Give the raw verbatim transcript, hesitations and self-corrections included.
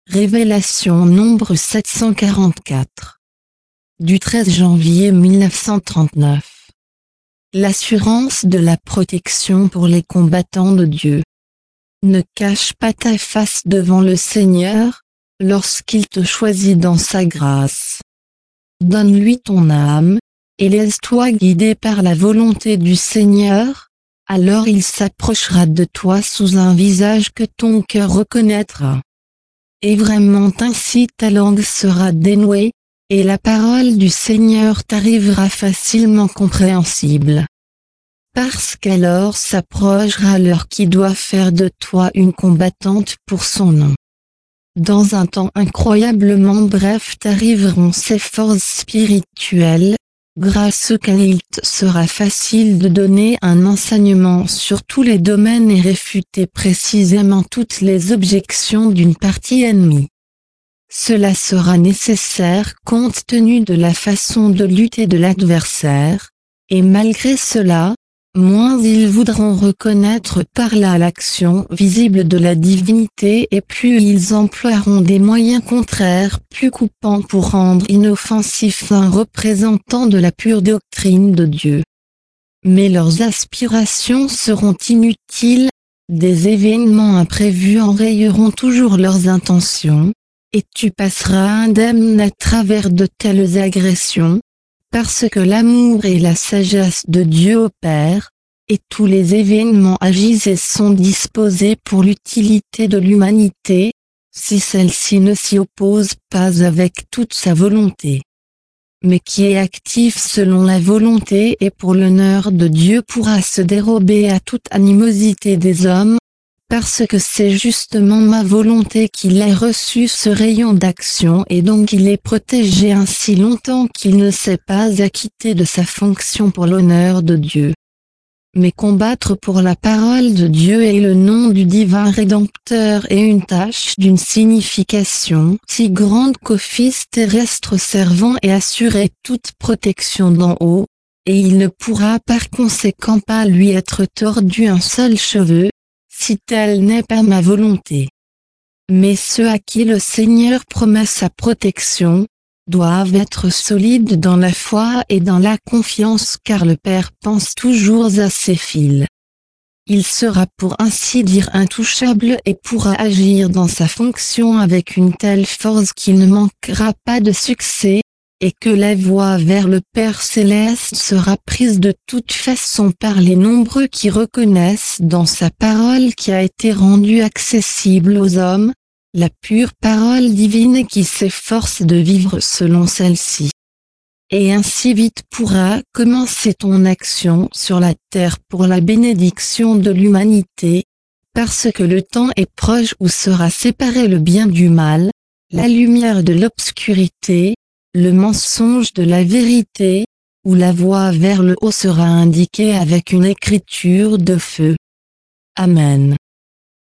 Révélation nombre sept cent quarante-quatre. Du treize janvier mille neuf cent trente-neuf. L'assurance de la protection pour les combattants de Dieu. Ne cache pas ta face devant le Seigneur, lorsqu'il te choisit dans sa grâce. Donne-lui ton âme, et laisse-toi guider par la volonté du Seigneur, alors il s'approchera de toi sous un visage que ton cœur reconnaîtra. Et vraiment ainsi ta langue sera dénouée, et la parole du Seigneur t'arrivera facilement compréhensible. Parce qu'alors s'approchera l'heure qui doit faire de toi une combattante pour son nom. Dans un temps incroyablement bref t'arriveront ces forces spirituelles, grâce auxquelles il te sera facile de donner un enseignement sur tous les domaines et réfuter précisément toutes les objections d'une partie ennemie. Cela sera nécessaire compte tenu de la façon de lutter de l'adversaire, et malgré cela, moins ils voudront reconnaître par là l'action visible de la divinité et plus ils emploieront des moyens contraires plus coupants pour rendre inoffensif un représentant de la pure doctrine de Dieu. Mais leurs aspirations seront inutiles, des événements imprévus enrayeront toujours leurs intentions, et tu passeras indemne à travers de telles agressions, parce que l'amour et la sagesse de Dieu opèrent, et tous les événements agissent et sont disposés pour l'utilité de l'humanité, si celle-ci ne s'y oppose pas avec toute sa volonté. Mais qui est actif selon la volonté et pour l'honneur de Dieu pourra se dérober à toute animosité des hommes, parce que c'est justement ma volonté qu'il ait reçu ce rayon d'action et donc il est protégé ainsi longtemps qu'il ne s'est pas acquitté de sa fonction pour l'honneur de Dieu. Mais combattre pour la parole de Dieu et le nom du divin Rédempteur est une tâche d'une signification si grande qu'au Fils terrestre servant et assuré toute protection d'en haut, et il ne pourra par conséquent pas lui être tordu un seul cheveu, si telle n'est pas ma volonté. Mais ceux à qui le Seigneur promet sa protection, doivent être solides dans la foi et dans la confiance car le Père pense toujours à ses fils. Il sera pour ainsi dire intouchable et pourra agir dans sa fonction avec une telle force qu'il ne manquera pas de succès, et que la voie vers le Père céleste sera prise de toute façon par les nombreux qui reconnaissent dans sa parole qui a été rendue accessible aux hommes, la pure parole divine qui s'efforce de vivre selon celle-ci. Et ainsi vite pourra commencer ton action sur la terre pour la bénédiction de l'humanité, parce que le temps est proche où sera séparé le bien du mal, la lumière de l'obscurité, le mensonge de la vérité, où la voie vers le haut sera indiquée avec une écriture de feu. Amen.